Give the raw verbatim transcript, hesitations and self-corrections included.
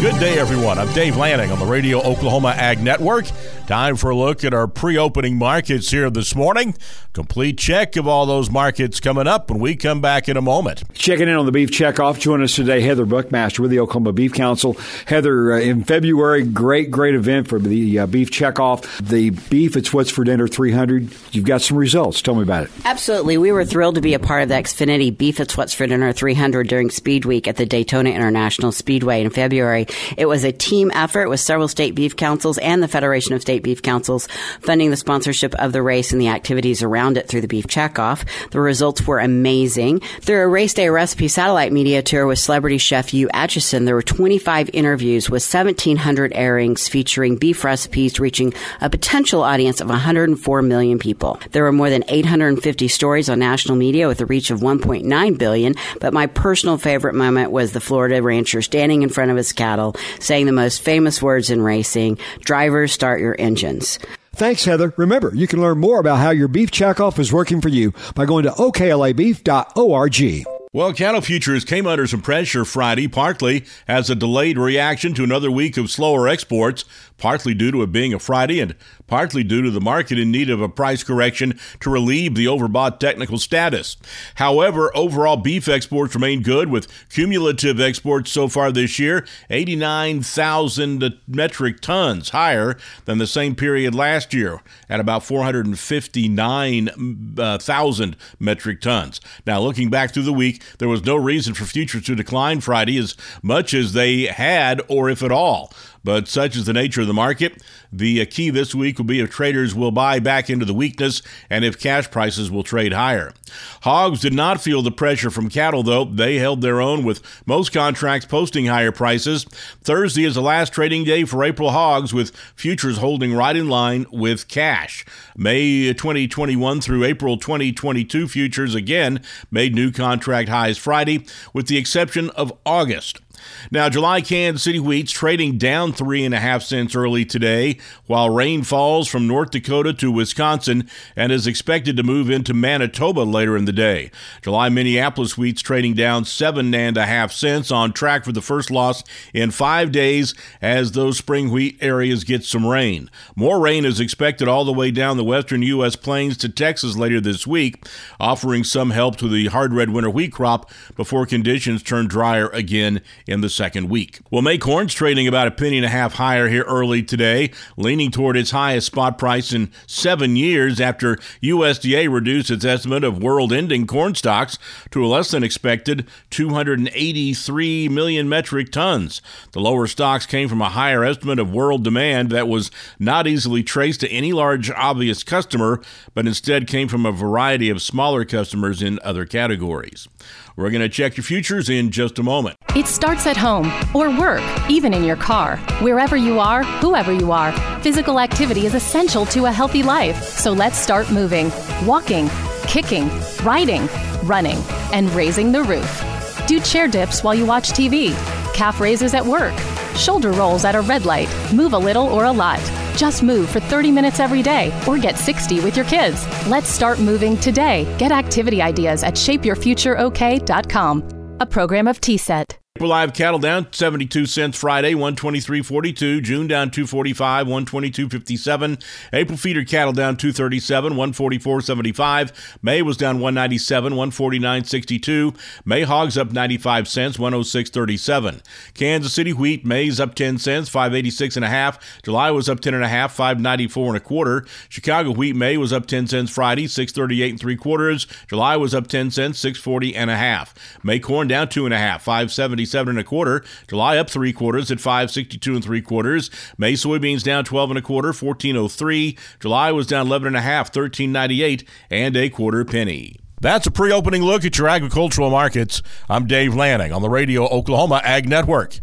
Good day, everyone. I'm Dave Lanning on the Radio Oklahoma Ag Network. Time for a look at our pre-opening markets here this morning. Complete check of all those markets coming up when we come back in a moment. Checking in on the Beef Checkoff. Joining us today, Heather Buckmaster with the Oklahoma Beef Council. Heather, uh, in February, great, great event for the uh, Beef Checkoff. The beef, it's what's for dinner three hundred. You've got some results. Tell me about it. Absolutely. We were thrilled to be a part of the Xfinity Beef, it's what's for dinner three hundred during Speed Week at the Daytona International Speedway in February. It was a team effort with several state beef councils and the Federation of State Beef Councils funding the sponsorship of the race and the activities around it through the Beef Checkoff. The results were amazing. Through a race day recipe satellite media tour with celebrity chef Hugh Atchison, there were twenty-five interviews with seventeen hundred airings featuring beef recipes reaching a potential audience of one hundred four million people. There were more than eight hundred fifty stories on national media with a reach of one point nine billion, but my personal favorite moment was the Florida rancher standing in front of his cattle saying the most famous words in racing: drivers, start your engines. Thanks, Heather. Remember, you can learn more about how your beef checkoff is working for you by going to O K L A beef dot org. Well, cattle futures came under some pressure Friday, partly as a delayed reaction to another week of slower exports, partly due to it being a Friday and partly due to the market in need of a price correction to relieve the overbought technical status. However, overall beef exports remain good, with cumulative exports so far this year eighty-nine thousand metric tons, higher than the same period last year at about four hundred fifty-nine thousand metric tons. Now, looking back through the week, there was no reason for futures to decline Friday as much as they had, or if at all. But such is the nature of the market. The key this week will be if traders will buy back into the weakness and if cash prices will trade higher. Hogs did not feel the pressure from cattle, though. They held their own, with most contracts posting higher prices. Thursday is the last trading day for April hogs, with futures holding right in line with cash. May twenty twenty-one through April twenty twenty-two futures again made new contract highs Friday, with the exception of August. Now, July Kansas City wheat's trading down three and a half cents early today, while rain falls from North Dakota to Wisconsin and is expected to move into Manitoba later in the day. July Minneapolis wheat's trading down seven and a half cents, on track for the first loss in five days as those spring wheat areas get some rain. More rain is expected all the way down the western U S plains to Texas later this week, offering some help to the hard red winter wheat crop before conditions turn drier again in the second week. Well, May corn's trading about a penny and a half higher here early today, leaning toward its highest spot price in seven years after U S D A reduced its estimate of world-ending corn stocks to a less than expected two hundred eighty-three million metric tons. The lower stocks came from a higher estimate of world demand that was not easily traced to any large obvious customer, but instead came from a variety of smaller customers in other categories. We're going to check your futures in just a moment. It starts at home or work, even in your car. Wherever you are, whoever you are, physical activity is essential to a healthy life. So let's start moving, walking, kicking, riding, running, and raising the roof. Do chair dips while you watch T V, calf raises at work, shoulder rolls at a red light. Move a little or a lot. Just move for thirty minutes every day, or get sixty with your kids. Let's start moving today. Get activity ideas at shape your future o k dot com. A program of T S E T. April live cattle down seventy-two cents Friday, one twenty-three forty-two. June down two forty-five, one twenty-two fifty-seven. April feeder cattle down two thirty-seven, one forty-four seventy-five. May was down one ninety-seven, one forty-nine sixty-two. May hogs up ninety-five cents, one oh six thirty-seven. Kansas City wheat, May's up ten cents, five eighty-six and a half. July was up ten and a half, five ninety-four and a quarter. Chicago wheat May was up ten cents Friday, six thirty-eight and three quarters. July was up ten cents, six forty and a half. May corn down two and a half, five seventy-seven and a quarter. July up three quarters at five sixty-two and three quarters. May soybeans down twelve and a quarter, fourteen oh three. July was down eleven and a half, thirteen ninety-eight and a quarter penny. That's a pre-opening look at your agricultural markets. I'm Dave Lanning on the Radio Oklahoma Ag Network.